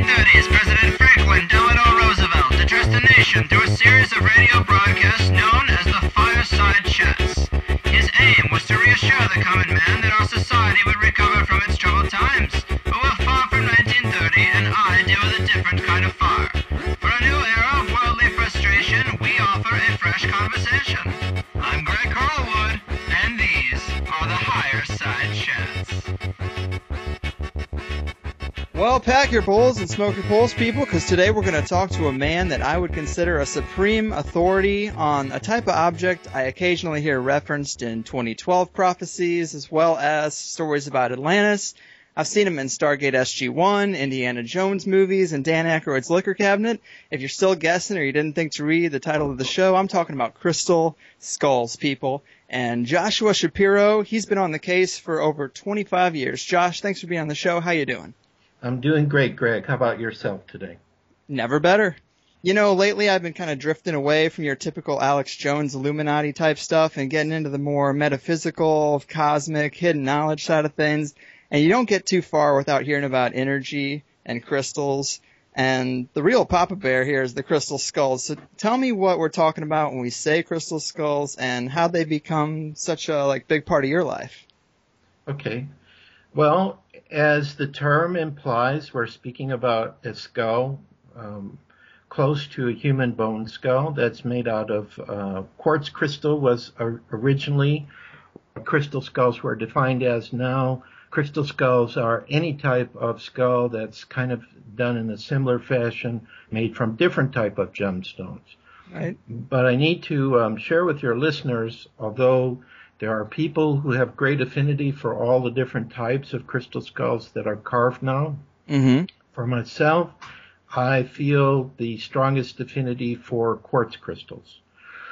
1930s, President Franklin Delano Roosevelt addressed the nation through a series of radio broadcasts known as the Fireside Chats. His aim was to reassure the common man that our society would recover from its troubled times. But we're far from 1930, and I deal with a different kind of fire. For a new era of worldly frustration, we offer a fresh conversation. I'm Greg Carlwood, and these are the Higher Side Chats. Well, pack your bowls and smoke your pulls, people, because today we're going to talk to a man that I would consider a supreme authority on a type of object I occasionally hear referenced in 2012 prophecies, as well as stories about Atlantis. I've seen him in Stargate SG-1, Indiana Jones movies, and Dan Aykroyd's Liquor Cabinet. If you're still guessing or you didn't think to read the title of the show, I'm talking about Crystal Skulls, people. And Joshua Shapiro, he's been on the case for over 25 years. Josh, thanks for being on the show. How you doing? I'm doing great, Greg. How about yourself today? Never better. You know, lately I've been kind of drifting away from your typical Alex Jones Illuminati type stuff and getting into the more metaphysical, cosmic, hidden knowledge side of things. And you don't get too far without hearing about energy and crystals. And the real Papa Bear here is the crystal skulls. So tell me what we're talking about when we say crystal skulls and how they become such a big part of your life. Okay. Well, as the term implies, we're speaking about a skull close to a human bone skull that's made out of quartz crystal. Was originally crystal skulls were defined as. Now crystal skulls are any type of skull that's kind of done in a similar fashion, made from different type of gemstones. Right. But I need to share with your listeners, although there are people who have great affinity for all the different types of crystal skulls that are carved now. Mm-hmm. For myself, I feel the strongest affinity for quartz crystals.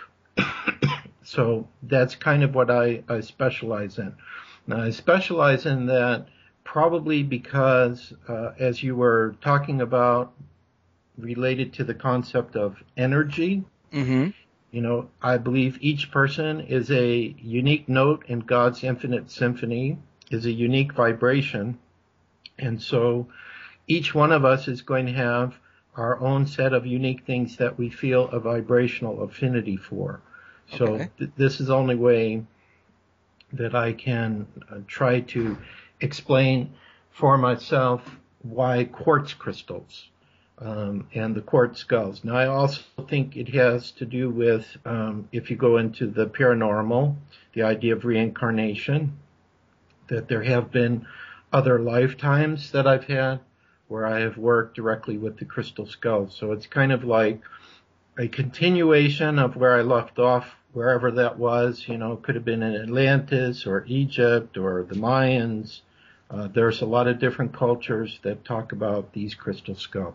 So that's kind of what I specialize in. Now, I specialize in that probably because, as you were talking about, related to the concept of energy, mm-hmm. You know, I believe each person is a unique note in God's infinite symphony, is a unique vibration. And so each one of us is going to have our own set of unique things that we feel a vibrational affinity for. So Okay. This is the only way that I can try to explain for myself why quartz crystals. And the quartz skulls. Now, I also think it has to do with, if you go into the paranormal, the idea of reincarnation, that there have been other lifetimes that I've had where I have worked directly with the crystal skulls. So it's kind of like a continuation of where I left off, wherever that was. You know, it could have been in Atlantis or Egypt or the Mayans. There's a lot of different cultures that talk about these crystal skulls.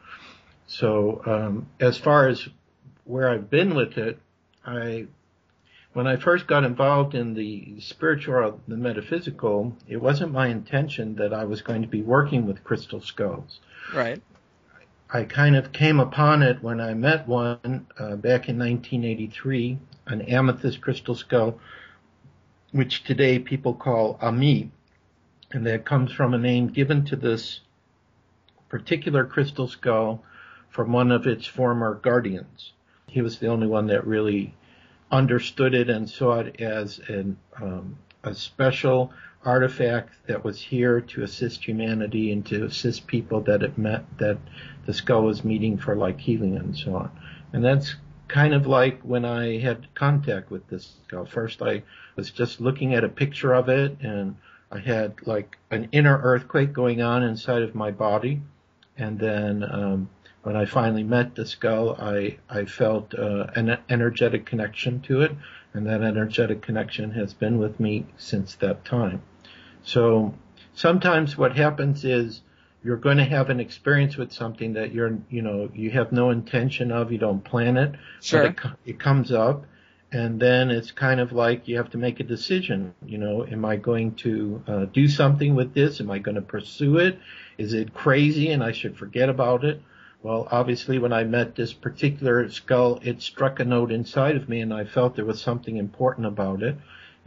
So as far as where I've been with it, when I first got involved in the spiritual, the metaphysical, it wasn't my intention that I was going to be working with crystal skulls. Right. I kind of came upon it when I met one back in 1983, an amethyst crystal skull, which today people call Ami, and that comes from a name given to this particular crystal skull from one of its former guardians. He was the only one that really understood it and saw it as a special artifact that was here to assist humanity and to assist people that it met, that the skull was meeting for, like healing and so on. And that's kind of like when I had contact with this skull. First I was just looking at a picture of it, and I had like an inner earthquake going on inside of my body. And then when I finally met the skull, I felt an energetic connection to it, and that energetic connection has been with me since that time. So sometimes what happens is you're going to have an experience with something that you have no intention of, you don't plan it. Sure. But it comes up, and then it's kind of like you have to make a decision. You know, am I going to do something with this? Am I going to pursue it? Is it crazy and I should forget about it? Well, obviously, when I met this particular skull, it struck a note inside of me, and I felt there was something important about it.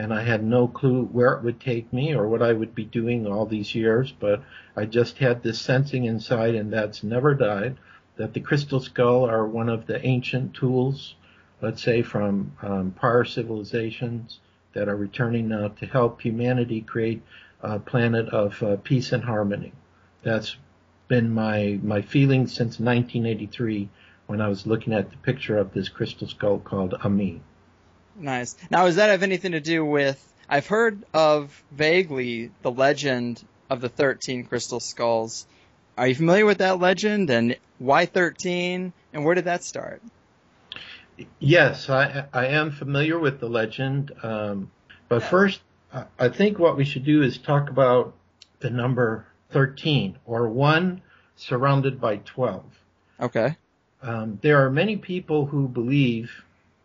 and I had no clue where it would take me or what I would be doing all these years, but I just had this sensing inside, and that's never died, that the crystal skull are one of the ancient tools, let's say from prior civilizations, that are returning now to help humanity create a planet of peace and harmony. That's been my feeling since 1983 when I was looking at the picture of this crystal skull called Ami. Nice. Now, does that have anything to do with, I've heard of vaguely the legend of the 13 crystal skulls. Are you familiar with that legend, and why 13, and where did that start? Yes, I am familiar with the legend, but first, I think what we should do is talk about the number 13, or 1 surrounded by 12. Okay. There are many people who believe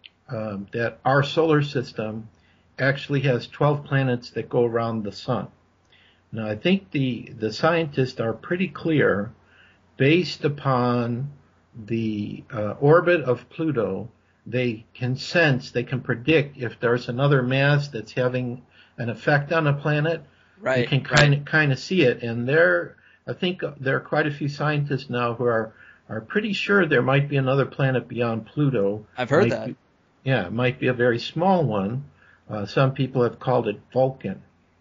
that our solar system actually has 12 planets that go around the sun. Now, I think the scientists are pretty clear, based upon the orbit of Pluto. They can sense, they can predict if there's another mass that's having an effect on a planet. Right. They can kind of see it, and I think there are quite a few scientists now who are pretty sure there might be another planet beyond Pluto. I've heard that. It might be a very small one. Some people have called it Vulcan.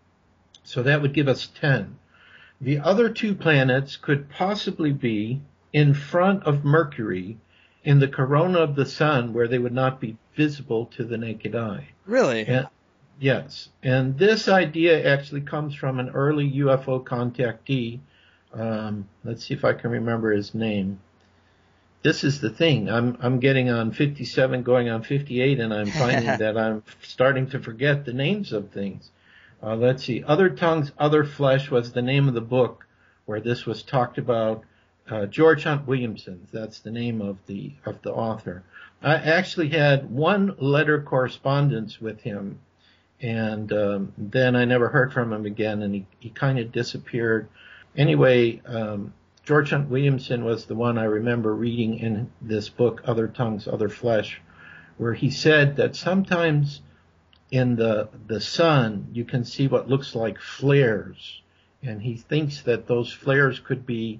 So that would give us 10. The other 2 planets could possibly be in front of Mercury in the corona of the sun, where they would not be visible to the naked eye. Really? Yes. And this idea actually comes from an early UFO contactee. Let's see if I can remember his name. This is the thing. I'm getting on 57, going on 58, and I'm finding that I'm starting to forget the names of things. Let's see. Other Tongues, Other Flesh was the name of the book where this was talked about. George Hunt Williamson, that's the name of the author. I actually had 1 letter correspondence with him, and then I never heard from him again, and he kind of disappeared. Anyway, George Hunt Williamson was the one I remember reading in this book, Other Tongues, Other Flesh, where he said that sometimes in the sun you can see what looks like flares, and he thinks that those flares could be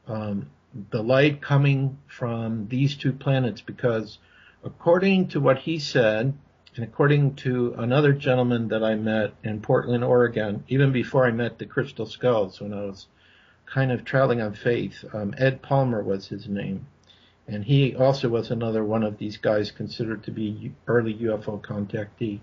the light coming from these 2 planets, because according to what he said, and according to another gentleman that I met in Portland, Oregon, even before I met the Crystal Skulls, when I was kind of traveling on faith, Ed Palmer was his name, and he also was another one of these guys considered to be early UFO contactee.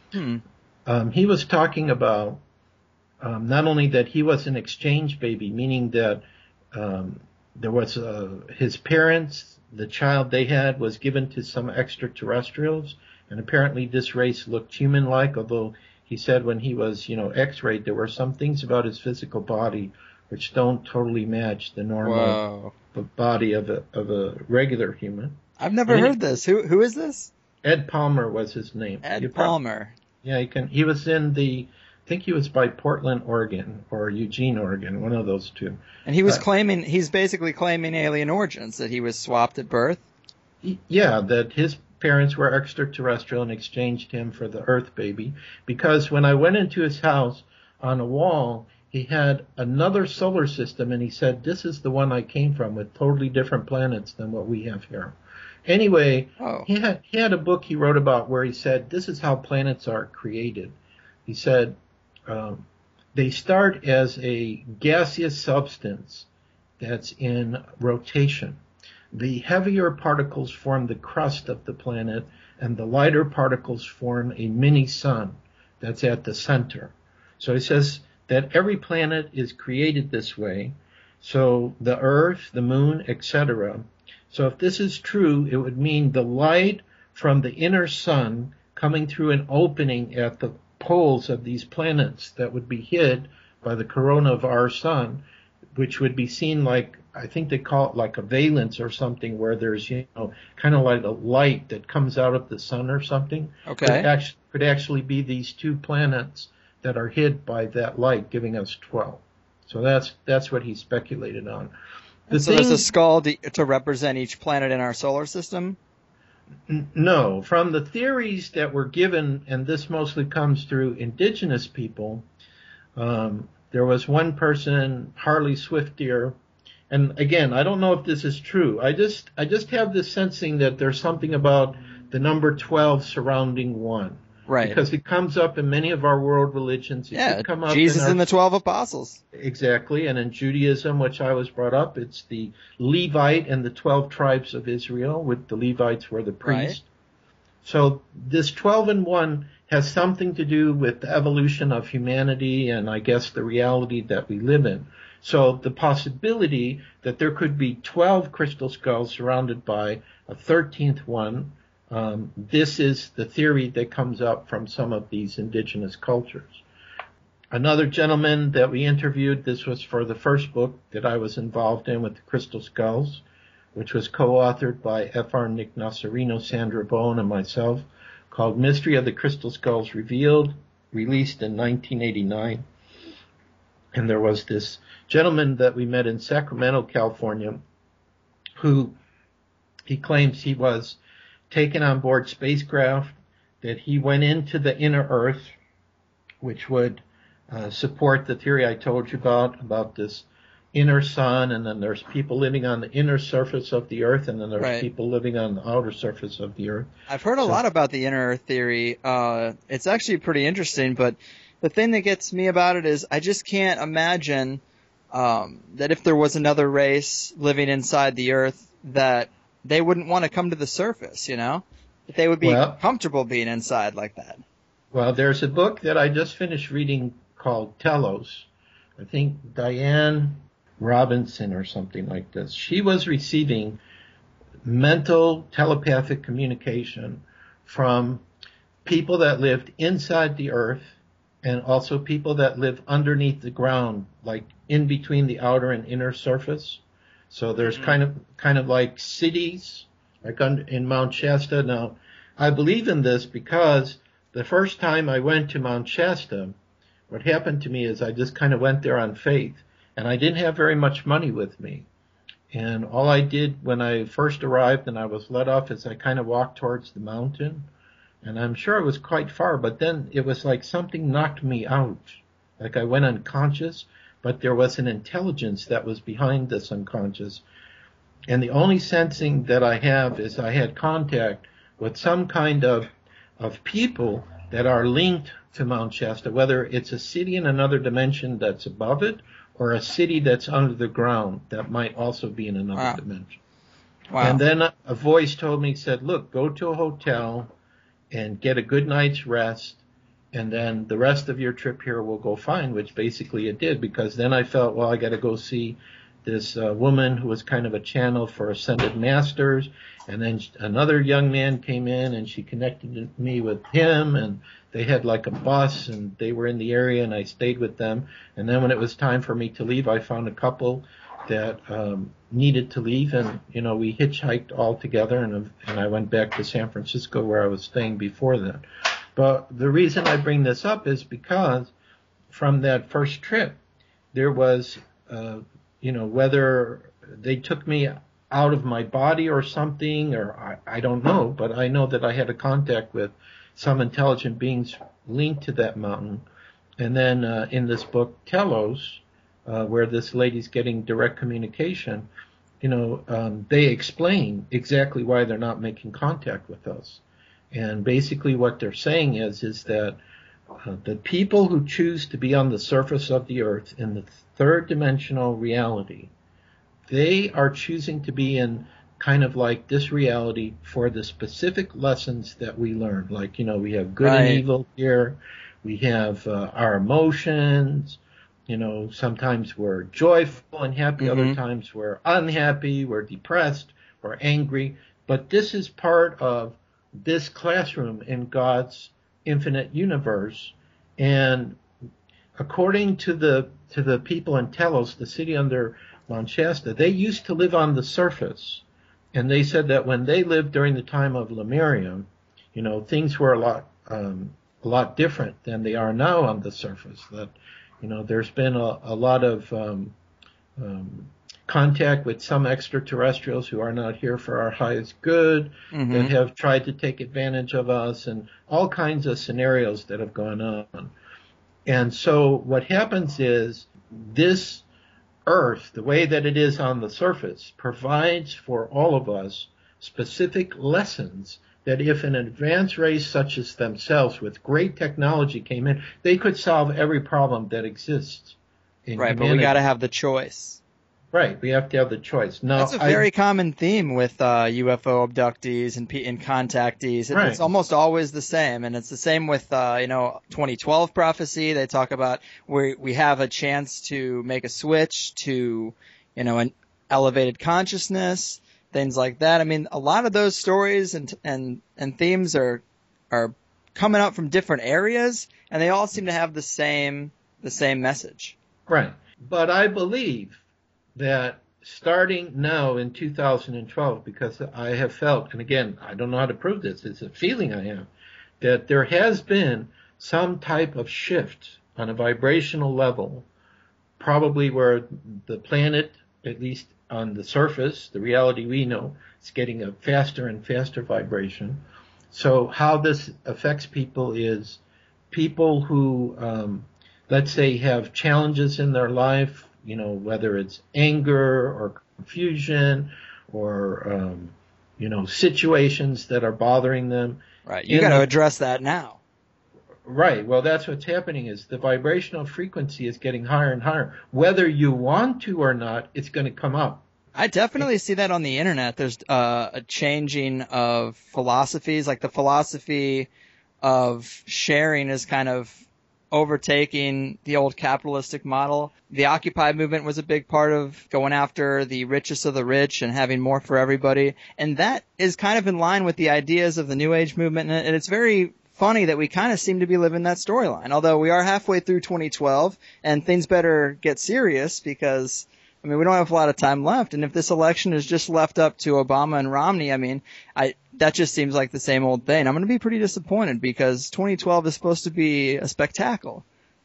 He was talking about not only that he was an exchange baby, meaning that there was his parents, the child they had was given to some extraterrestrials, and apparently this race looked human-like, although he said when he was, X-rayed, there were some things about his physical body which don't totally match the normal body of a regular human. I've never heard this. Who is this? Ed Palmer was his name. Ed Palmer. Yeah, he was in I think he was by Portland, Oregon, or Eugene, Oregon, one of those 2. And he was he's basically claiming alien origins, that he was swapped at birth? Yeah, that his parents were extraterrestrial and exchanged him for the Earth baby. Because when I went into his house, on a wall, he had another solar system, and he said, this is the one I came from, with totally different planets than what we have here. Anyway, he had a book he wrote about where he said, this is how planets are created. He said, they start as a gaseous substance that's in rotation. The heavier particles form the crust of the planet, and the lighter particles form a mini sun that's at the center. So he says that every planet is created this way, so the Earth, the Moon, etc. So if this is true, it would mean the light from the inner sun coming through an opening at the poles of these planets that would be hid by the corona of our sun, which would be seen like, I think they call it like a valence or something, where there's, kind of like a light that comes out of the sun or something. Okay. Could actually be these 2 planets that are hid by that light, giving us 12. So that's what he speculated on. So there's a skull to represent each planet in our solar system? No, from the theories that were given, and this mostly comes through indigenous people, there was one person, Harley Swiftier, and again, I don't know if this is true. I just have this sensing that there's something about the number 12 surrounding 1. Right. Because it comes up in many of our world religions. It yeah, come up Jesus and the 12 apostles. Exactly, and in Judaism, which I was brought up, it's the Levite and the 12 tribes of Israel, with the Levites were the priests. Right. So this 12 and 1 has something to do with the evolution of humanity and I guess the reality that we live in. So the possibility that there could be 12 crystal skulls surrounded by a 13th one, this is the theory that comes up from some of these indigenous cultures. Another gentleman that we interviewed, this was for the first book that I was involved in with the crystal skulls, which was co-authored by F.R. Nick Nasarino, Sandra Bone, and myself, called Mystery of the Crystal Skulls Revealed, released in 1989. And there was this gentleman that we met in Sacramento, California, who he claims he was taken on board spacecraft, that he went into the inner Earth, which would support the theory I told you about this inner sun, and then there's people living on the inner surface of the Earth, and then there's right. people living on the outer surface of the Earth. I've heard a lot about the inner Earth theory. It's actually pretty interesting, but the thing that gets me about it is I just can't imagine that if there was another race living inside the Earth, that they wouldn't want to come to the surface, you know? That they would be comfortable being inside like that. Well, there's a book that I just finished reading called Telos. I think Diane Robinson or something like this. She was receiving mental telepathic communication from people that lived inside the Earth and also people that live underneath the ground, like in between the outer and inner surface. So there's kind of like cities, like in Mount Shasta. Now, I believe in this because the first time I went to Mount Shasta, what happened to me is I just kind of went there on faith, and I didn't have very much money with me. And all I did when I first arrived and I was let off is I kind of walked towards the mountain, and I'm sure it was quite far, but then it was like something knocked me out. Like I went unconscious, but there was an intelligence that was behind this unconscious. And the only sensing that I have is I had contact with some kind of people that are linked to Mount Shasta, whether it's a city in another dimension that's above it or a city that's under the ground that might also be in another dimension. Wow. And then a voice told me, said, look, go to a hotel and get a good night's rest, and then the rest of your trip here will go fine, which basically it did, because then I felt, well, I got to go see this woman who was kind of a channel for Ascended Masters, and then another young man came in and she connected me with him, and they had like a bus and they were in the area and I stayed with them. And then when it was time for me to leave, I found a couple that needed to leave, and we hitchhiked all together, and I went back to San Francisco where I was staying before that. But the reason I bring this up is because from that first trip, there was, whether they took me out of my body or something, or I don't know, but I know that I had a contact with some intelligent beings linked to that mountain. And then in this book, Telos, where this lady's getting direct communication, they explain exactly why they're not making contact with us. And basically what they're saying is that the people who choose to be on the surface of the Earth in the third dimensional reality, they are choosing to be in kind of like this reality for the specific lessons that we learn. Like, we have good and evil here. We have our emotions. Sometimes we're joyful and happy. Other times we're unhappy. We're depressed. We're angry. But this is part of this classroom in God's infinite universe. And according to the people in Telos, the city under Mount Shasta, they used to live on the surface. And they said that when they lived during the time of Lemuria, things were a lot different than they are now on the surface. That, there's been a lot of contact with some extraterrestrials who are not here for our highest good, that have tried to take advantage of us, and all kinds of scenarios that have gone on. And so what happens is this Earth, the way that it is on the surface, provides for all of us specific lessons that if an advanced race such as themselves with great technology came in, they could solve every problem that exists in humanity. But we got to have the choice. Right, we have to have the choice. Now, that's a very common theme with UFO abductees and contactees. Right. It's almost always the same, and it's the same with 2012 prophecy. They talk about where we have a chance to make a switch to an elevated consciousness, things like that. I mean, a lot of those stories and themes are coming up from different areas, and they all seem to have the same message. Right, but I believe that starting now in 2012, because I have felt, and again, I don't know how to prove this, it's a feeling I have, that there has been some type of shift on a vibrational level, probably where the planet, at least on the surface, the reality we know, is getting a faster and faster vibration. So how this affects people is people who, let's say, have challenges in their life, whether it's anger or confusion or, situations that are bothering them. Right. You got to address that now. Right. Well, that's what's happening is the vibrational frequency is getting higher and higher. Whether you want to or not, it's going to come up. I definitely see that on the internet. There's a changing of philosophies, like the philosophy of sharing is kind of overtaking the old capitalistic model. The Occupy movement was a big part of going after the richest of the rich and having more for everybody. And that is kind of in line with the ideas of the New Age movement. And it's very funny that we kind of seem to be living that storyline. Although we are halfway through 2012 and things better get serious because, we don't have a lot of time left. And if this election is just left up to Obama and Romney, that just seems like the same old thing. I'm going to be pretty disappointed because 2012 is supposed to be a spectacle.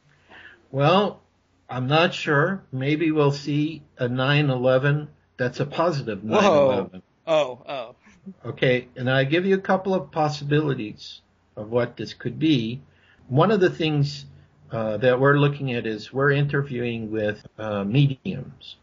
Well, I'm not sure. Maybe we'll see a 9/11 that's a positive 9/11. Oh. Okay, and I give you a couple of possibilities of what this could be. One of the things that we're looking at is we're interviewing with mediums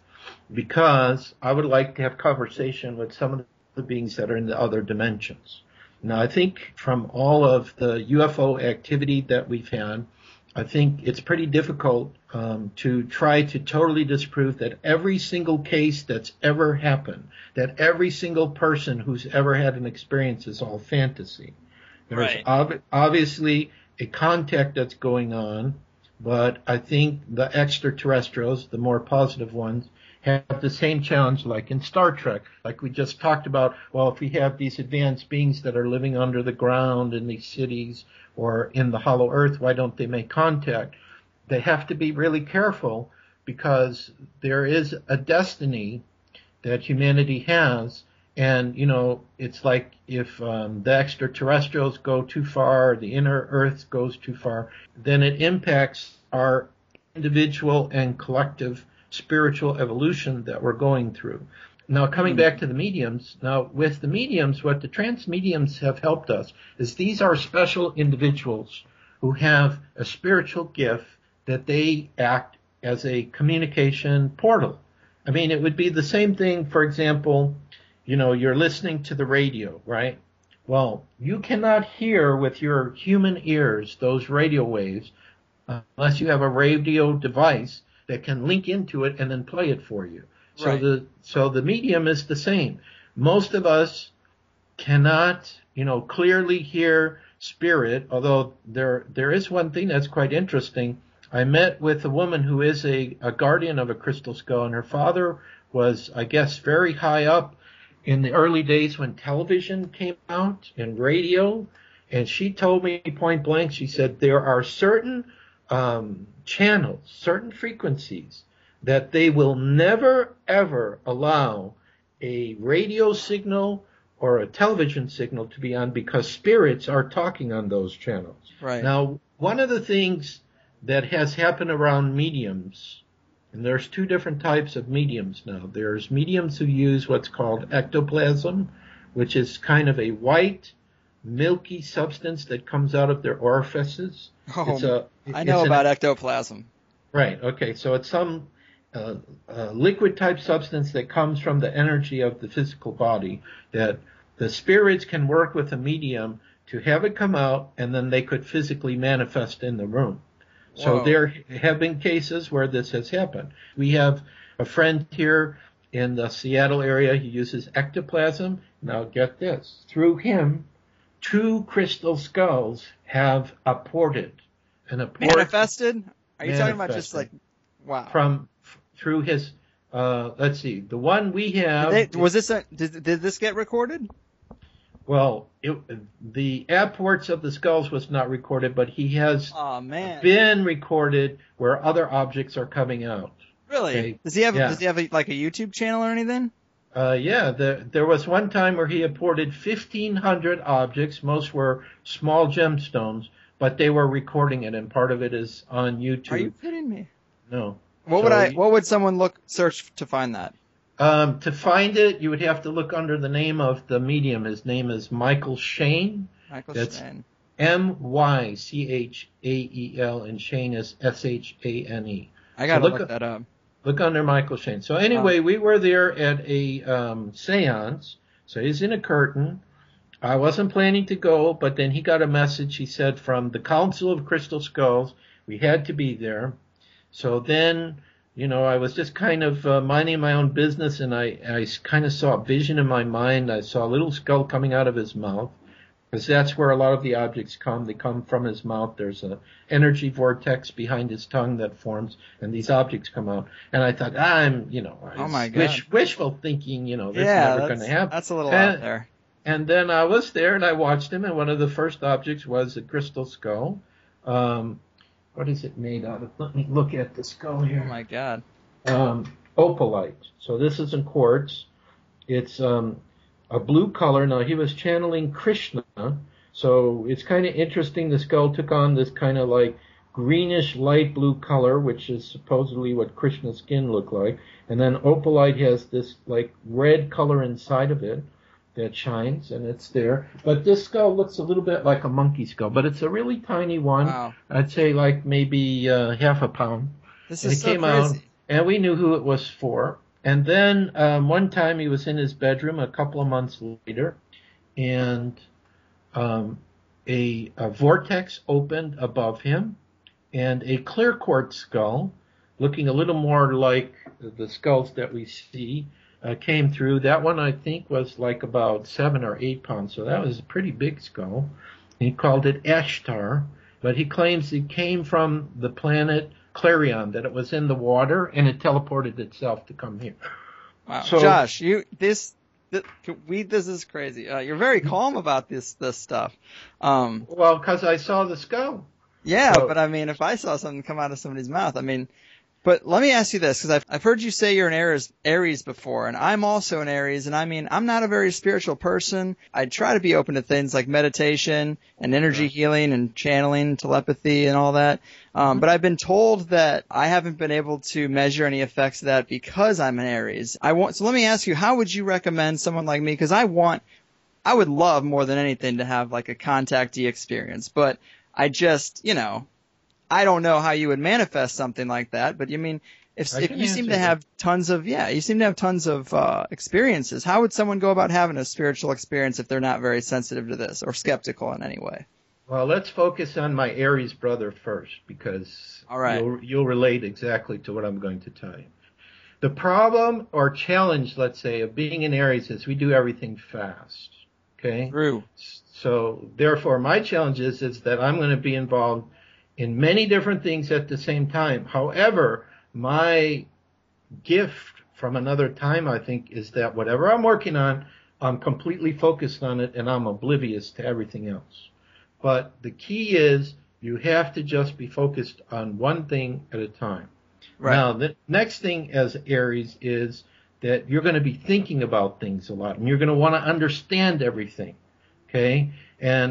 because I would like to have conversation with some of the beings that are in the other dimensions. Now, I think from all of the UFO activity that we've had, I think it's pretty difficult to try to totally disprove that every single case that's ever happened, that every single person who's ever had an experience is all fantasy. There's obviously a contact that's going on, but I think the extraterrestrials, the more positive ones, have the same challenge like in Star Trek. Like we just talked about, well, if we have these advanced beings that are living under the ground in these cities or in the hollow earth, why don't they make contact? They have to be really careful because there is a destiny that humanity has. And, it's like if the extraterrestrials go too far, the inner earth goes too far, then it impacts our individual and collective spiritual evolution that we're going through. Now, coming back to the mediums, now with the mediums, what the trance mediums have helped us is these are special individuals who have a spiritual gift that they act as a communication portal. It would be the same thing, for example, you're listening to the radio, right? Well, you cannot hear with your human ears those radio waves unless you have a radio device that can link into it and then play it for you. Right. So the medium is the same. Most of us cannot, clearly hear spirit, although there is one thing that's quite interesting. I met with a woman who is a guardian of a crystal skull, and her father was, I guess, very high up in the early days when television came out and radio, and she told me point blank, she said, there are certain channels, certain frequencies that they will never, ever allow a radio signal or a television signal to be on because spirits are talking on those channels. Right. Now, one of the things that has happened around mediums And there's two different types of mediums now. There's mediums who use what's called ectoplasm, which is kind of a white, milky substance that comes out of their orifices. I know about ectoplasm. Right, okay. So it's some liquid type substance that comes from the energy of the physical body that the spirits can work with a medium to have it come out, and then they could physically manifest in the room. So Whoa. there have been cases where this has happened. We have a friend here in the Seattle area. He uses ectoplasm. Now get this. Through him, 2 crystal skulls have apported. Manifested? Are you talking about just like, wow. Through his, let's see, the one we have. Did this get recorded? Well, the apports of the skulls was not recorded, but he has been recorded where other objects are coming out. Really? Okay. Does he have like a YouTube channel or anything? Yeah. There was one time where he apported 1,500 objects. Most were small gemstones, but they were recording it, and part of it is on YouTube. Are you kidding me? No. What would someone search to find that? To find it, you would have to look under the name of the medium. His name is Michael Shane. That's Shane. Mychael, and Shane is Shane. I gotta look that up. Look under Michael Shane. So anyway, we were there at a seance. So he's in a curtain. I wasn't planning to go, but then he got a message, he said, from the Council of Crystal Skulls. We had to be there. So then, I was just kind of minding my own business, and I kind of saw a vision in my mind. I saw a little skull coming out of his mouth, because that's where a lot of the objects come. They come from his mouth. There's an energy vortex behind his tongue that forms, and these objects come out. And I thought, oh my God. Wishful thinking, this is never going to happen. That's a little out there. And then I was there, and I watched him, and one of the first objects was a crystal skull. What is it made out of? Let me look at the skull here. Oh my God. Opalite. So this is in quartz. It's a blue color. Now he was channeling Krishna, so it's kind of interesting. The skull took on this kind of like greenish light blue color, which is supposedly what Krishna's skin looked like. And then opalite has this like red color inside of it that shines, and it's there. But this skull looks a little bit like a monkey skull, but it's a really tiny one. Wow. I'd say like maybe half a pound. This and is it so came crazy. out, and we knew who it was for. And then one time he was in his bedroom a couple of months later, and a vortex opened above him, and a clear quartz skull, looking a little more like the skulls that we see, came through. That one, I think, was like about 7 or 8 pounds, so that was a pretty big skull. He called it Ashtar, but he claims it came from the planet Clarion, that it was in the water, and it teleported itself to come here. Wow. So, Josh, this is crazy. You're very calm about this stuff. Well, because I saw the skull. Yeah, but I mean, if I saw something come out of somebody's mouth, but let me ask you this, because I've heard you say you're an Aries before, and I'm also an Aries, and I'm not a very spiritual person. I try to be open to things like meditation and energy healing and channeling, telepathy and all that. But I've been told that I haven't been able to measure any effects of that because I'm an Aries. So let me ask you, how would you recommend someone like me? Because I would love more than anything to have like a contactee experience, but I just, I don't know how you would manifest something like that, but if you seem to have tons of experiences, how would someone go about having a spiritual experience if they're not very sensitive to this or skeptical in any way? Well, let's focus on my Aries brother first, because you'll relate exactly to what I'm going to tell you. The problem or challenge, let's say, of being an Aries is we do everything fast. Okay? True. So therefore, my challenge is that I'm going to be involved in many different things at the same time. However, my gift from another time, I think, is that whatever I'm working on, I'm completely focused on it, and I'm oblivious to everything else. But the key is you have to just be focused on one thing at a time. Right. Now, the next thing as Aries is that you're going to be thinking about things a lot, and you're going to want to understand everything. Okay? And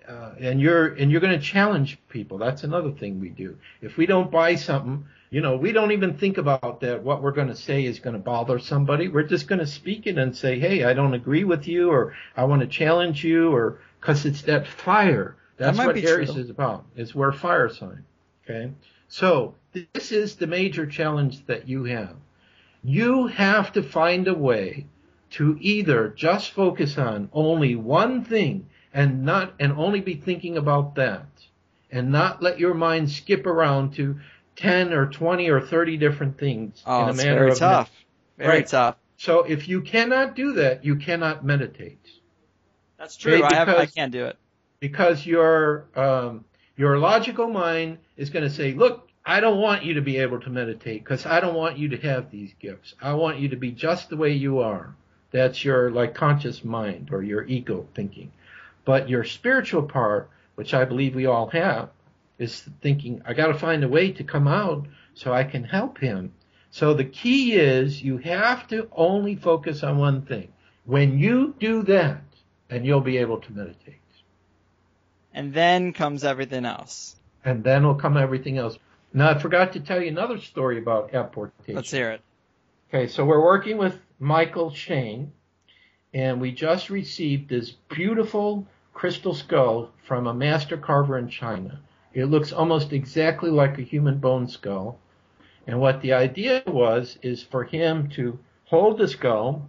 and you're going to challenge people. That's another thing we do. If we don't buy something, we don't even think about that. What we're going to say is going to bother somebody. We're just going to speak it and say, hey, I don't agree with you, or I want to challenge you, or because it's that fire. That's what Aries is about. It's we're a fire sign. Okay. So this is the major challenge that you have. You have to find a way to either just focus on only one thing and only be thinking about that, and not let your mind skip around to 10 or 20 or 30 different things in a manner of tough. Very tough. So if you cannot do that, you cannot meditate. That's true. Okay, I can't do it. Because your logical mind is going to say, look, I don't want you to be able to meditate because I don't want you to have these gifts. I want you to be just the way you are. That's your conscious mind or your ego thinking. But your spiritual part, which I believe we all have, is thinking, I got to find a way to come out so I can help him. So the key is you have to only focus on one thing. When you do that, and you'll be able to meditate. And then comes everything else. And then will come everything else. Now, I forgot to tell you another story about apportation. Let's hear it. Okay, so we're working with Michael Shane, and we just received this beautiful crystal skull from a master carver in China. It looks almost exactly like a human bone skull. And what the idea is for him to hold the skull,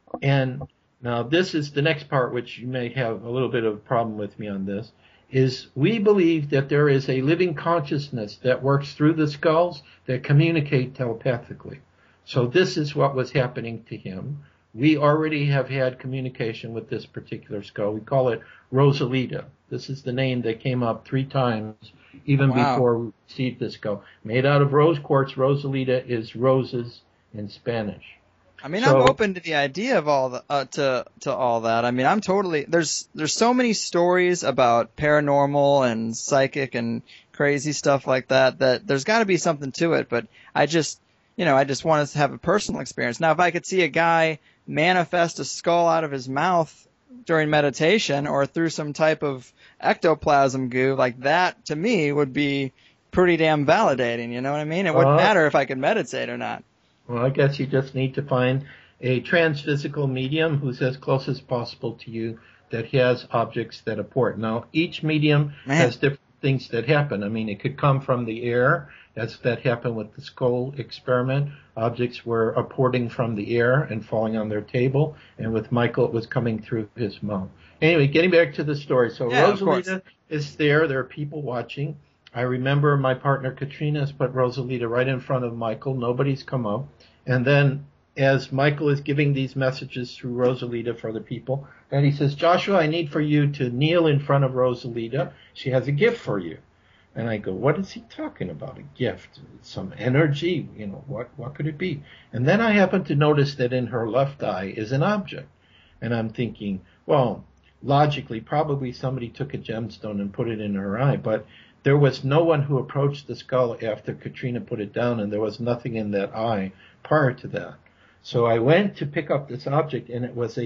and now this is the next part, which you may have a little bit of a problem with me on this, is we believe that there is a living consciousness that works through the skulls that communicate telepathically. So this is what was happening to him. We already have had communication with this particular skull. We call it Rosalita. This is the name that came up 3 times even before we received this skull. Made out of rose quartz, Rosalita is roses in Spanish. I mean, I'm open to the idea of all the, to all that. I mean, I'm totally, there's so many stories about paranormal and psychic and crazy stuff like that there's got to be something to it, but I just want to have a personal experience. Now, if I could see a guy manifest a skull out of his mouth during meditation or through some type of ectoplasm goo, like that to me would be pretty damn validating, you know what I mean? It wouldn't matter if I could meditate or not. Well, I guess you just need to find a transphysical medium who's as close as possible to you that has objects that apport. Now, each medium has different things that happen. I mean, it could come from the air, as that happened with the skull experiment. Objects were apporting from the air and falling on their table, and with Michael, it was coming through his mouth. Anyway, getting back to the story. So Rosalita is there. There are people watching. I remember my partner Katrina has put Rosalita right in front of Michael. Nobody's come up. And then as Michael is giving these messages through Rosalita for the people, and he says, Joshua, I need for you to kneel in front of Rosalita. She has a gift for you. And I go, what is he talking about? A gift? Some energy? What could it be? And then I happen to notice that in her left eye is an object. And I'm thinking, well, logically, probably somebody took a gemstone and put it in her eye, but there was no one who approached the skull after Katrina put it down, and there was nothing in that eye prior to that. So I went to pick up this object, and it was a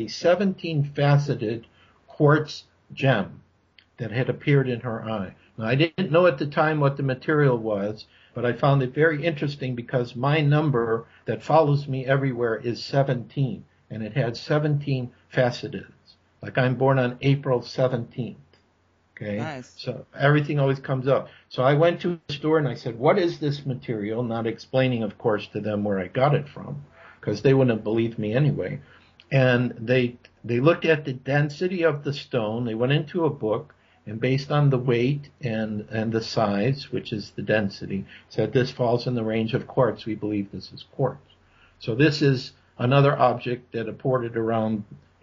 17-faceted quartz gem that had appeared in her eye. Now, I didn't know at the time what the material was, but I found it very interesting because my number that follows me everywhere is 17, and it had 17 facets. Like I'm born on April 17th. Okay. Nice. So everything always comes up. So I went to a store and I said, what is this material? Not explaining, of course, to them where I got it from, because they wouldn't have believed me anyway. And they looked at the density of the stone. They went into a book, and based on the weight and the size, which is the density, said this falls in the range of quartz. We believe this is quartz. So this is another object that apported around,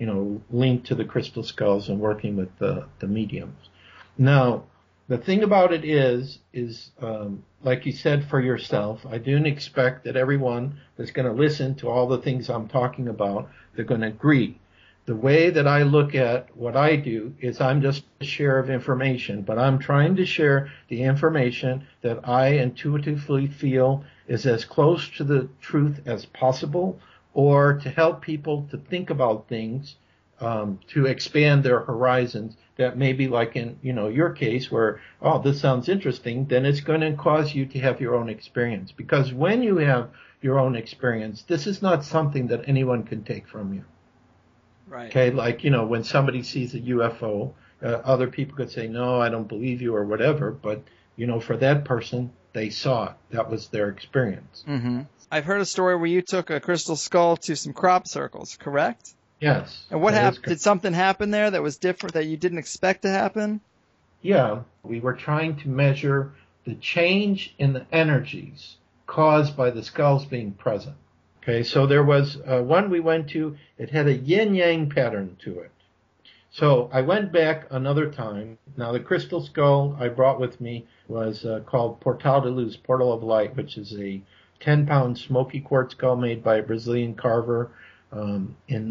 linked to the crystal skulls and working with the mediums. Now, the thing about it is like you said for yourself, I don't expect that everyone that's going to listen to all the things I'm talking about, they're going to agree. The way that I look at what I do is I'm just a share of information, but I'm trying to share the information that I intuitively feel is as close to the truth as possible, or to help people to think about things to expand their horizons. That may be like in, your case where, oh, this sounds interesting, then it's going to cause you to have your own experience. Because when you have your own experience, this is not something that anyone can take from you. Right. Okay, like, when somebody sees a UFO, other people could say, no, I don't believe you or whatever, but, for that person, they saw it. That was their experience. Mm-hmm. I've heard a story where you took a crystal skull to some crop circles, correct? Yes. And what happened? Did something happen there that was different that you didn't expect to happen? Yeah. We were trying to measure the change in the energies caused by the skulls being present. Okay, so there was one we went to. It had a yin-yang pattern to it. So I went back another time. Now, the crystal skull I brought with me was called Portal de Luz, Portal of Light, which is a 10-pound smoky quartz skull made by a Brazilian carver in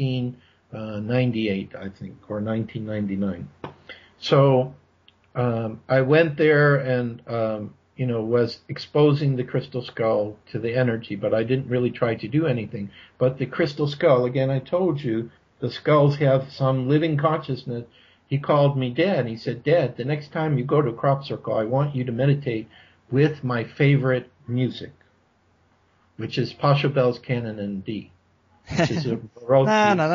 1998, I think, or 1999. So I went there and, was exposing the crystal skull to the energy, but I didn't really try to do anything. But the crystal skull, again, I told you, the skulls have some living consciousness. He called me Dad. He said, Dad, the next time you go to a crop circle, I want you to meditate with my favorite music, which is Pachelbel's Canon in D. Which is a Baroque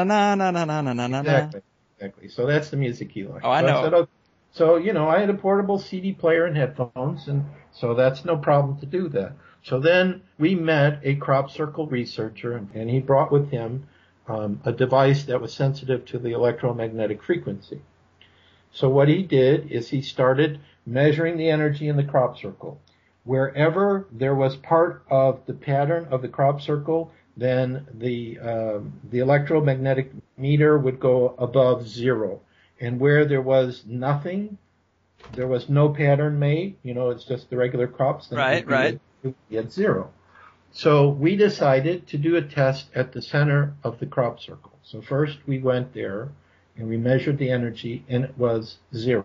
piece. Exactly. So that's the music he likes. Oh, I know. I said, okay. So, I had a portable CD player and headphones, and so that's no problem to do that. So then we met a crop circle researcher, and he brought with him a device that was sensitive to the electromagnetic frequency. So what he did is he started measuring the energy in the crop circle. Wherever there was part of the pattern of the crop circle, then the electromagnetic meter would go above 0. And where there was nothing, there was no pattern made, it's just the regular crops, then it would be at 0. So we decided to do a test at the center of the crop circle. So first we went there and we measured the energy, and it was 0.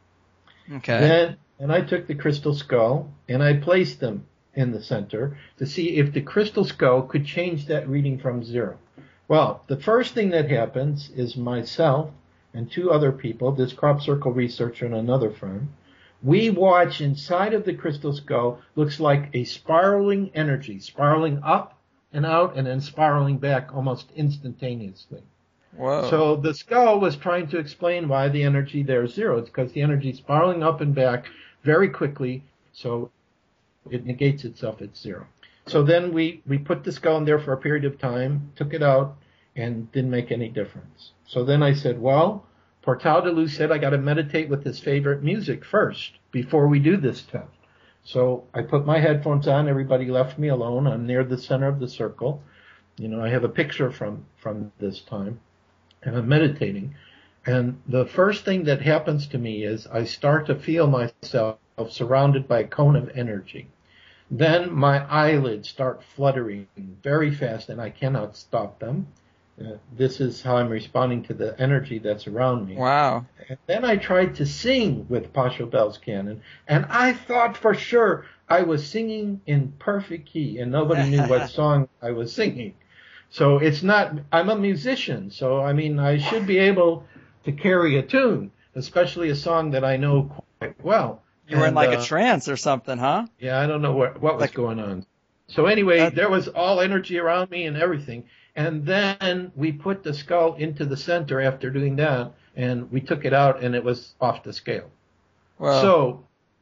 Okay. Then I took the crystal skull and I placed them in the center to see if the crystal skull could change that reading from 0. Well, the first thing that happens is myself and 2 other people, this crop circle researcher and another friend, we watch inside of the crystal skull, looks like a spiraling energy, spiraling up and out and then spiraling back almost instantaneously. Whoa. So the skull was trying to explain why the energy there is 0. It's because the energy is spiraling up and back very quickly, so it negates itself at 0. So then we put the skull in there for a period of time, took it out, and didn't make any difference. So then I said, well, Portal de Luz said I got to meditate with his favorite music first before we do this test. So I put my headphones on. Everybody left me alone. I'm near the center of the circle. I have a picture from this time, and I'm meditating. And the first thing that happens to me is I start to feel myself surrounded by a cone of energy. Then my eyelids start fluttering very fast, and I cannot stop them. This is how I'm responding to the energy that's around me. Wow. And then I tried to sing with Pachelbel's Canon, and I thought for sure I was singing in perfect key, and nobody knew what song I was singing. So I'm a musician, so I should be able to carry a tune, especially a song that I know quite well. You were in like a trance or something, huh? Yeah, I don't know what was going on. So anyway, there was all energy around me and everything. And then we put the skull into the center after doing that, and we took it out, and it was off the scale. Wow.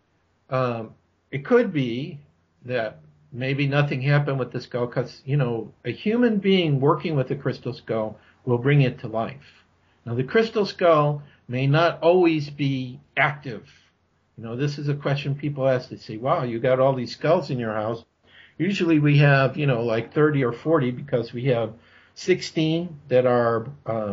So it could be that maybe nothing happened with the skull because, a human being working with a crystal skull will bring it to life. Now, the crystal skull may not always be active. This is a question people ask. They say, wow, you got all these skulls in your house. Usually we have, like 30 or 40 because we have 16 that are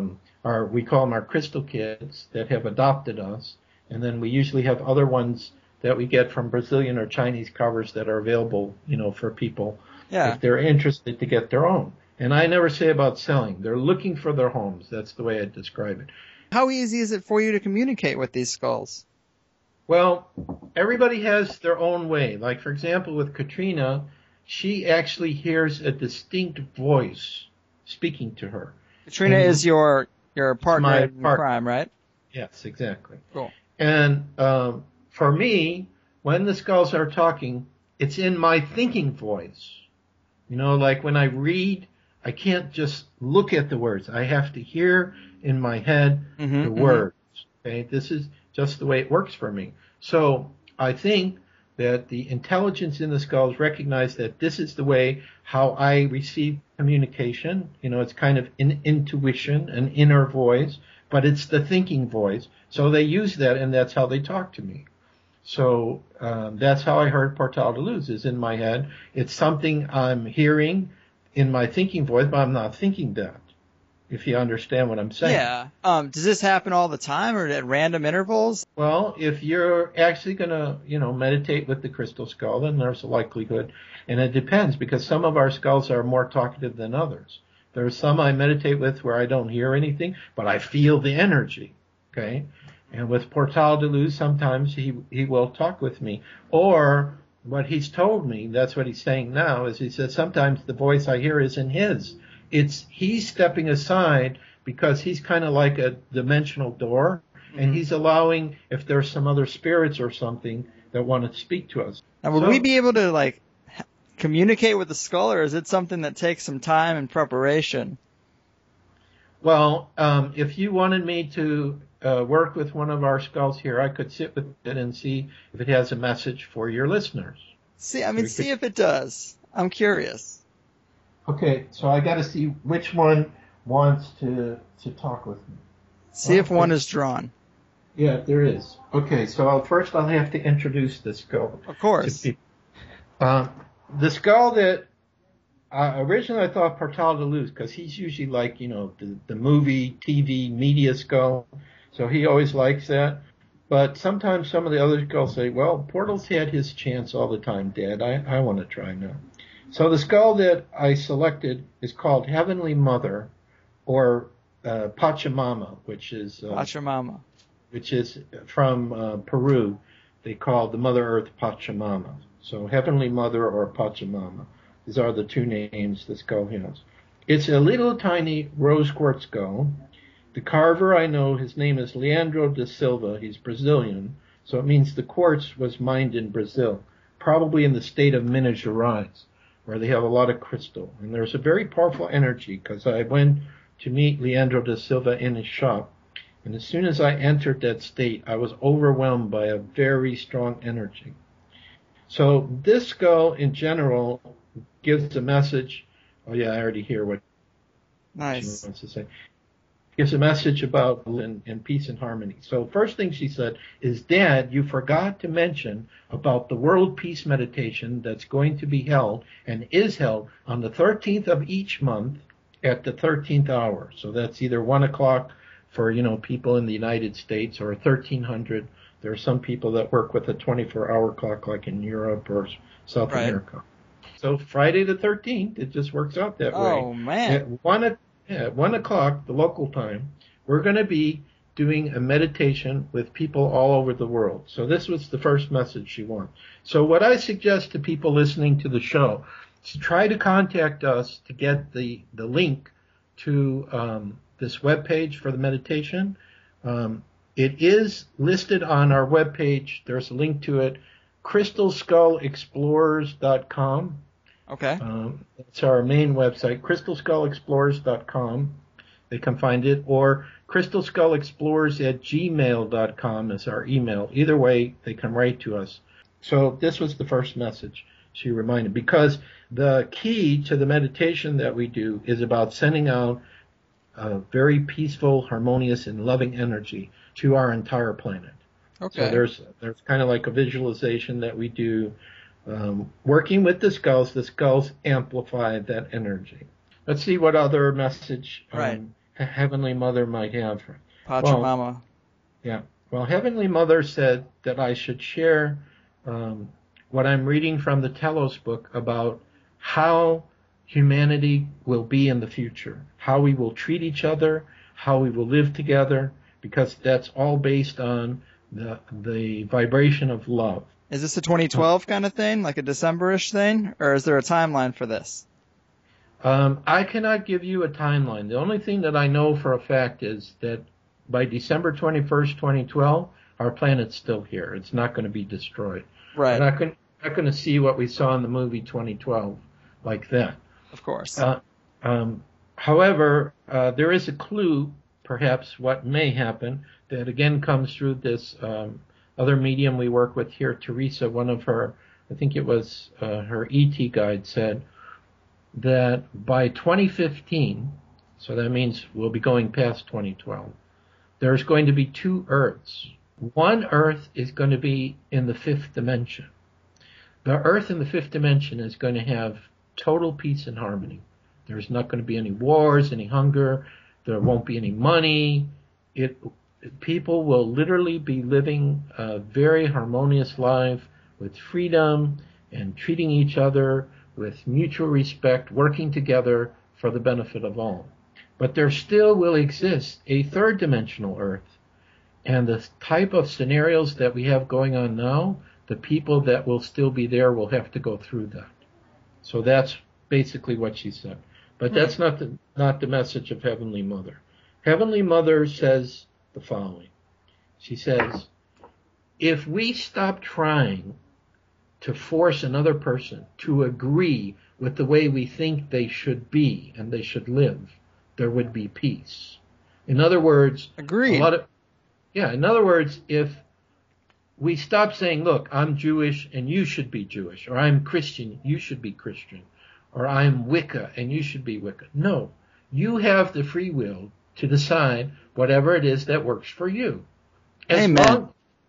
we call them our crystal kids that have adopted us. And then we usually have other ones that we get from Brazilian or Chinese covers that are available, for people if they're interested to get their own. And I never say about selling. They're looking for their homes. That's the way I describe it. How easy is it for you to communicate with these skulls? Well, everybody has their own way. Like, for example, with Katrina, she actually hears a distinct voice speaking to her. Katrina is your Your partner in crime, right? Yes, exactly. Cool. And for me, when the skulls are talking, it's in my thinking voice. You know, like when I read, I can't just look at the words. I have to hear in my head the words. Okay, this is just the way it works for me. So I think that the intelligence in the skulls recognize that this is the way how I receive communication. You know, it's kind of an intuition, an inner voice, but it's the thinking voice. So they use that, and that's how they talk to me. So that's how I heard Portal de Luz, is in my head. It's something I'm hearing in my thinking voice, but I'm not thinking that, if you understand what I'm saying. Yeah. Does this happen all the time or at random intervals? Well, if you're actually going to, you know, meditate with the crystal skull, then there's a likelihood. And it depends, because some of our skulls are more talkative than others. There are some I meditate with where I don't hear anything, but I feel the energy. Okay? And with Portal de Luz, sometimes he will talk with me. Or what he's told me, that's what he's saying now, is he says sometimes the voice I hear isn't his. He's stepping aside because he's kind of like a dimensional door, and he's allowing, if there's some other spirits or something that want to speak to us. Now, would we be able to, like, communicate with the skull, or is it something that takes some time and preparation? Well, if you wanted me to work with one of our skulls here, I could sit with it and see if it has a message for your listeners. See if it does. I'm curious. Okay, so I got to see which one wants to talk with me. See if one is drawn. Yeah, there is. Okay, so first I'll have to introduce the skull. Of course. The skull that originally I thought Portal de Luz, because he's usually like, you know, the movie, TV, media skull. So he always likes that. But sometimes some of the other skulls say, well, Portal's had his chance all the time, Dad. I want to try now. So the skull that I selected is called Heavenly Mother, or Pachamama, which is Pachamama, which is from Peru. They call the Mother Earth Pachamama. So Heavenly Mother or Pachamama. These are the two names the skull has. It's a little tiny rose quartz skull. The carver, I know, his name is Leandro da Silva. He's Brazilian, so it means the quartz was mined in Brazil, probably in the state of Minas Gerais, where they have a lot of crystal. And there's a very powerful energy, because I went to meet Leandro da Silva in his shop, and as soon as I entered that state, I was overwhelmed by a very strong energy. So this skull, in general, gives a message. Oh, yeah, I already hear what she wants to say. Gives a message about and peace and harmony. So first thing she said is, Dad, you forgot to mention about the World Peace Meditation that's going to be held and is held on the 13th of each month at the 13th hour. So that's either 1 o'clock for, you know, people in the United States, or 1300. There are some people that work with a 24-hour clock, like in Europe or South America. So Friday the 13th, it just works out that way. Oh, man. At 1 o'clock, the local time, we're going to be doing a meditation with people all over the world. So this was the first message she wanted. So what I suggest to people listening to the show is to try to contact us to get the link to this webpage for the meditation. It is listed on our webpage. There's a link to it, crystalskullexplorers.com. Okay. It's our main website, crystalskullexplorers.com. They can find it, or crystalskullexplorers@gmail.com is our email. Either way, they can write to us. So this was the first message she reminded, because the key to the meditation that we do is about sending out a very peaceful, harmonious, and loving energy to our entire planet. Okay. So there's kind of like a visualization that we do. Working with the skulls amplify that energy. Let's see what other message Heavenly Mother might have. Pachamama. Well, Heavenly Mother said that I should share what I'm reading from the Telos book about how humanity will be in the future, how we will treat each other, how we will live together, because that's all based on the vibration of love. Is this a 2012 kind of thing, like a December-ish thing, or is there a timeline for this? I cannot give you a timeline. The only thing that I know for a fact is that by December 21st, 2012, our planet's still here. It's not going to be destroyed. Right. We're not going to see what we saw in the movie 2012 like that. Of course. However, there is a clue, perhaps, what may happen that again comes through this other medium we work with here, Teresa. One of her, I think it was her ET guide, said that by 2015, so that means we'll be going past 2012, there's going to be two Earths. One Earth is going to be in the fifth dimension. The Earth in the fifth dimension is going to have total peace and harmony. There's not going to be any wars, any hunger. There won't be any money. People will literally be living a very harmonious life with freedom and treating each other with mutual respect, working together for the benefit of all. But there still will exist a third dimensional Earth. And the type of scenarios that we have going on now, the people that will still be there will have to go through that. So that's basically what she said. But that's not the message of Heavenly Mother. Heavenly Mother says the following. She says, if we stop trying to force another person to agree with the way we think they should be and they should live, there would be peace. In other words, Agreed. In other words, if we stop saying, look, I'm Jewish and you should be Jewish, or I'm Christian, you should be Christian, or I'm Wicca and you should be Wicca. No, you have the free will to decide whatever it is that works for you. Amen.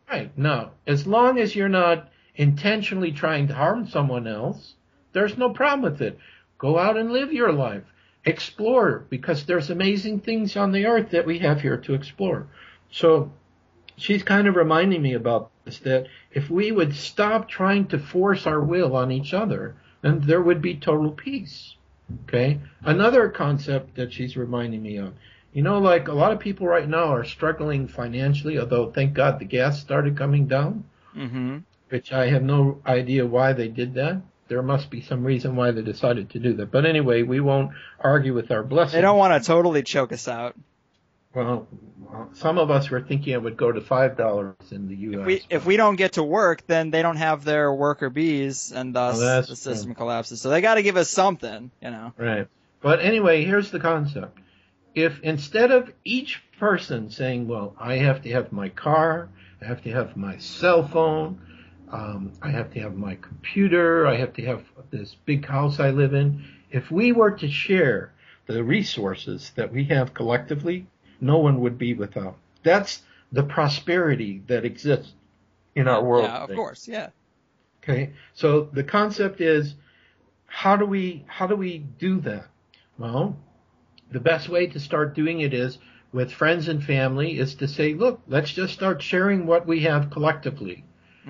As long as you're not intentionally trying to harm someone else, there's no problem with it. Go out and live your life. Explore, because there's amazing things on the earth that we have here to explore. So she's kind of reminding me about this, that if we would stop trying to force our will on each other, then there would be total peace. Okay? Another concept that she's reminding me of, like a lot of people right now are struggling financially, although thank God the gas started coming down, which I have no idea why they did that. There must be some reason why they decided to do that. But anyway, we won't argue with our blessings. They don't want to totally choke us out. Well, some of us were thinking it would go to $5 in the U.S. If we don't get to work, then they don't have their worker bees, and thus the system collapses. So they got to give us something, Right. But anyway, here's the concept. If instead of each person saying, well, I have to have my car, I have to have my cell phone, I have to have my computer, I have to have this big house I live in, if we were to share the resources that we have collectively, no one would be without. That's the prosperity that exists in our world. Yeah, of course, yeah. Okay, so the concept is, how do we do that? Well, the best way to start doing it is with friends and family is to say, look, let's just start sharing what we have collectively,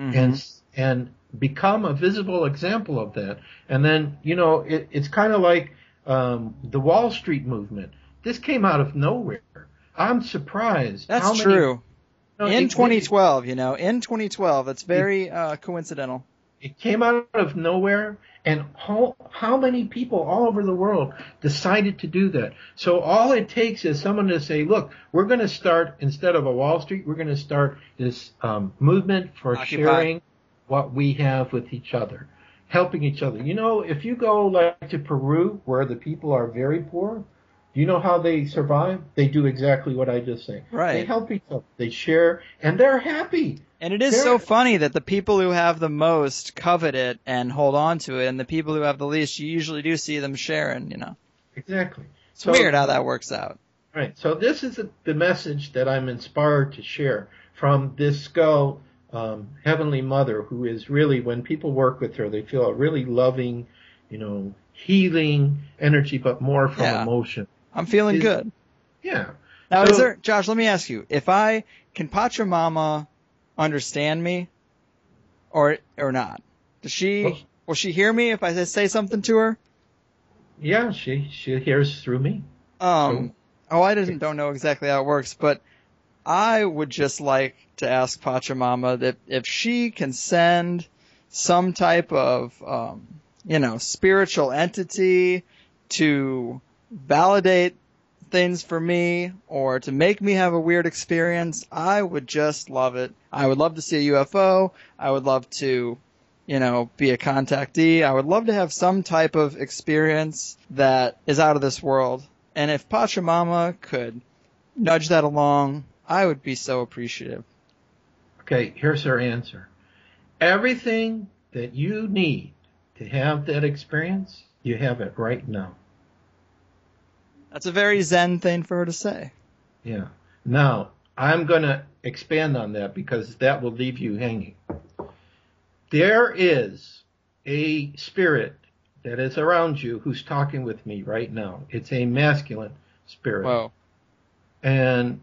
and become a visible example of that. And then, it's kind of like the Wall Street movement. This came out of nowhere. I'm surprised. That's true. In 2012, in 2012, it's very coincidental. It came out of nowhere, and how many people all over the world decided to do that? So all it takes is someone to say, look, we're going to start, instead of a Wall Street, we're going to start this movement for sharing what we have with each other, helping each other. If you go like to Peru, where the people are very poor, do you know how they survive? They do exactly what I just said. Right. They help each other. They share, and they're happy. And it is so funny that the people who have the most covet it and hold on to it, and the people who have the least, you usually do see them sharing, Exactly. It's weird how that works out. Right. So this is the message that I'm inspired to share from this skull, Heavenly Mother, who is really, when people work with her, they feel a really loving, healing energy, but more from emotion. I'm feeling good. Yeah. Now, Josh, let me ask you, can Pachamama understand me or not? Will she hear me if I say something to her? Yeah, she hears through me. I don't know exactly how it works, but I would just like to ask Pachamama that if she can send some type of, spiritual entity to validate things for me or to make me have a weird experience, I would just love it. I would love to see a UFO. I would love to, be a contactee. I would love to have some type of experience that is out of this world. And if Pachamama could nudge that along, I would be so appreciative. Okay, here's her answer. Everything that you need to have that experience, you have it right now. That's a very Zen thing for her to say. Yeah. Now, I'm going to expand on that because that will leave you hanging. There is a spirit that is around you who's talking with me right now. It's a masculine spirit. Whoa. And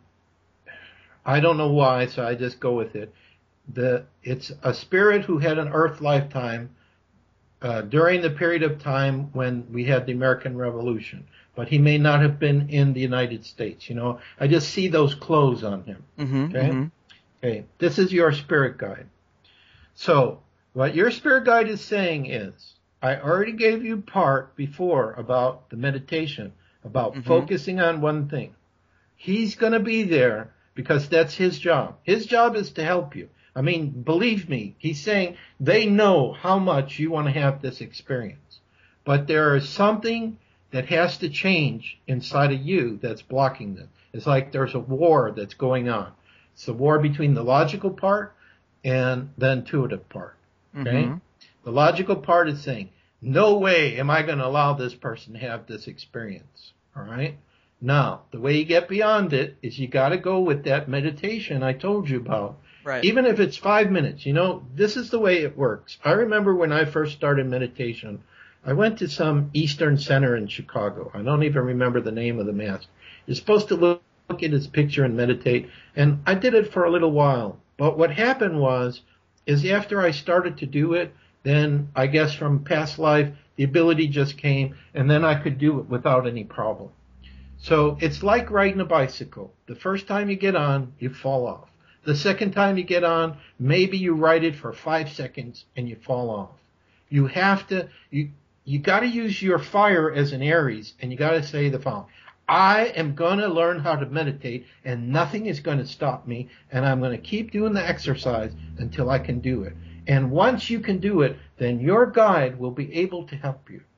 I don't know why, so I just go with it. It's a spirit who had an Earth lifetime during the period of time when we had the American Revolution. But he may not have been in the United States. I just see those clothes on him. Mm-hmm, okay? Mm-hmm. Okay. This is your spirit guide. So what your spirit guide is saying is, I already gave you part before about the meditation, about focusing on one thing. He's going to be there because that's his job. His job is to help you. I mean, believe me, he's saying they know how much you want to have this experience. But there is something that has to change inside of you that's blocking them. It's like there's a war that's going on. It's the war between the logical part and the intuitive part. Okay? Mm-hmm. The logical part is saying, no way am I going to allow this person to have this experience. All right? Now, the way you get beyond it is you got to go with that meditation I told you about. Right. Even if it's 5 minutes, this is the way it works. I remember when I first started meditation, I went to some Eastern Center in Chicago. I don't even remember the name of the master. You're supposed to look at his picture and meditate, and I did it for a little while. But what happened is after I started to do it, then I guess from past life, the ability just came, and then I could do it without any problem. So it's like riding a bicycle. The first time you get on, you fall off. The second time you get on, maybe you ride it for 5 seconds and you fall off. You have to, you got to use your fire as an Aries, and you got to say the following. I am going to learn how to meditate, and nothing is going to stop me, and I'm going to keep doing the exercise until I can do it. And once you can do it, then your guide will be able to help you.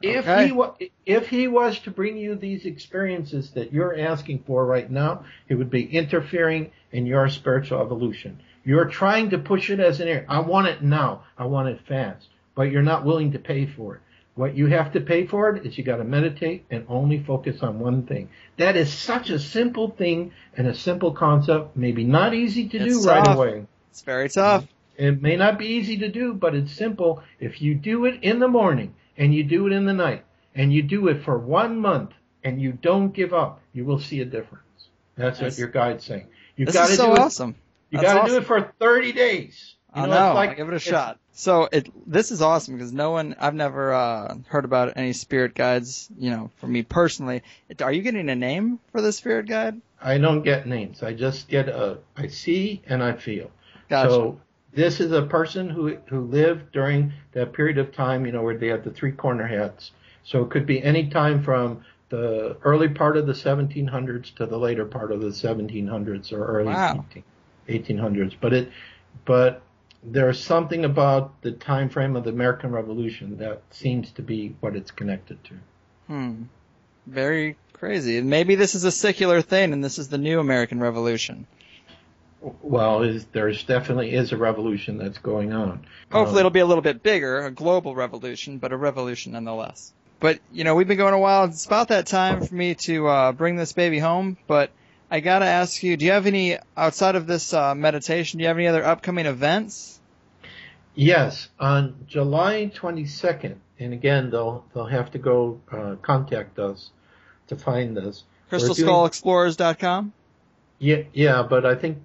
If he was to bring you these experiences that you're asking for right now, it would be interfering in your spiritual evolution. You're trying to push it as an area. I want it now. I want it fast. But you're not willing to pay for it. What you have to pay for it is you got to meditate and only focus on one thing. That is such a simple thing and a simple concept. Maybe not easy to do right away. It's very tough. It may not be easy to do, but it's simple. If you do it in the morning, and you do it in the night, and you do it for 1 month, and you don't give up, you will see a difference. That's what your guide's saying. This is so awesome. You got to do it for 30 days. I know. I'll give it a shot. So this is awesome because I've never heard about any spirit guides. For me personally, are you getting a name for the spirit guide? I don't get names. I just get I see and I feel. Gotcha. So this is a person who lived during that period of time, where they had the 3-corner hats. So it could be any time from the early part of the 1700s to the later part of the 1700s or early 1800s. But there's something about the time frame of the American Revolution that seems to be what it's connected to. Very crazy. And maybe this is a secular thing, and this is the new American Revolution. Well, there's definitely is a revolution that's going on. Hopefully it'll be a little bit bigger, a global revolution, but a revolution nonetheless. But, we've been going a while. It's about that time for me to bring this baby home. But I got to ask you, do you have any, outside of this meditation, do you have any other upcoming events? Yes. On July 22nd, and again, they'll have to go contact us to find this. CrystalSkullExplorers.com? Yeah, but I think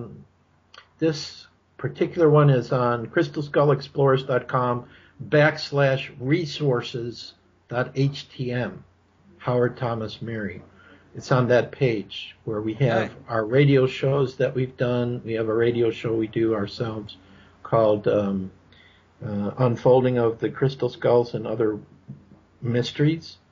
this particular one is on CrystalSkullExplorers.com/resources.htm. Howard Thomas Mary. It's on that page where we have our radio shows that we've done. We have a radio show we do ourselves called Unfolding of the Crystal Skulls and Other Mysteries.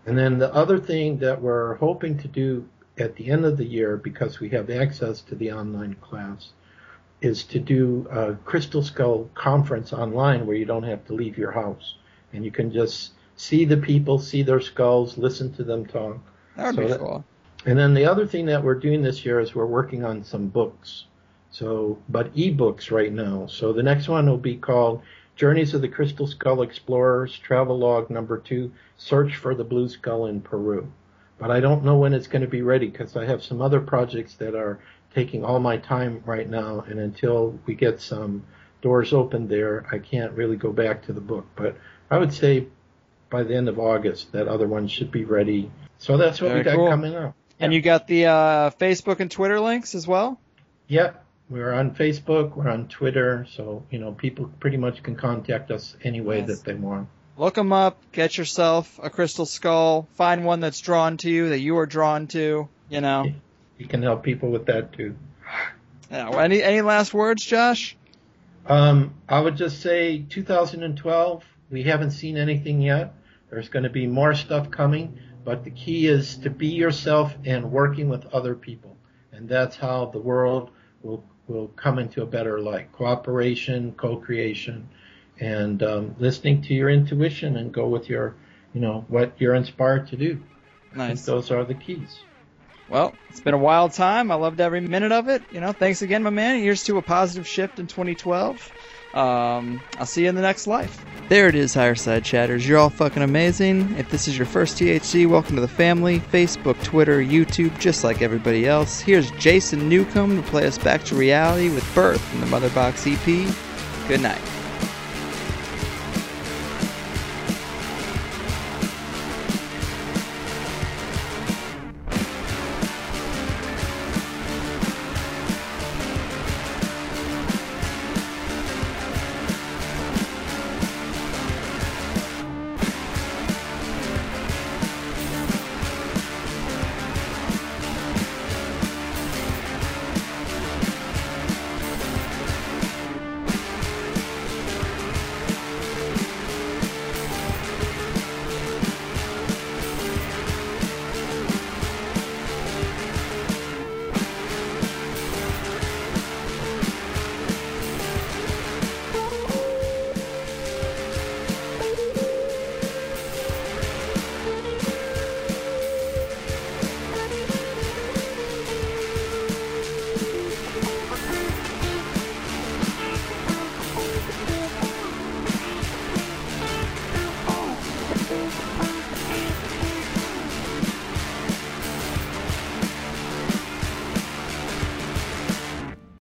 And then the other thing that we're hoping to do at the end of the year, because we have access to the online class, is to do a Crystal Skull conference online where you don't have to leave your house. And you can just see the people, see their skulls, listen to them talk. That would be cool. And then the other thing that we're doing this year is we're working on some books. But ebooks right now. So the next one will be called Journeys of the Crystal Skull Explorers, Travelogue Number 2, Search for the Blue Skull in Peru. But I don't know when it's going to be ready because I have some other projects that are taking all my time right now. And until we get some doors open there, I can't really go back to the book. But I would say by the end of August, that other one should be ready. So that's what we got coming up. And you got the Facebook and Twitter links as well? Yeah, we're on Facebook, we're on Twitter, so, people pretty much can contact us any way that they want. Look them up, get yourself a crystal skull, find one that's drawn to you, that you are drawn to, You can help people with that, too. Yeah, any last words, Josh? I would just say 2012, we haven't seen anything yet. There's going to be more stuff coming. But the key is to be yourself and working with other people. And that's how the world will come into a better light. Cooperation, co-creation, and listening to your intuition and go with your, what you're inspired to do. Nice. I think those are the keys. Well, it's been a wild time. I loved every minute of it. Thanks again, my man. Here's to a positive shift in 2012. I'll see you in the next life. There it is, Higher Side Chatters. You're all fucking amazing. If this is your first THC, welcome to the family. Facebook, Twitter, YouTube, just like everybody else. Here's Jason Newcomb to play us back to reality with Birth from the Mother Box EP. Good night.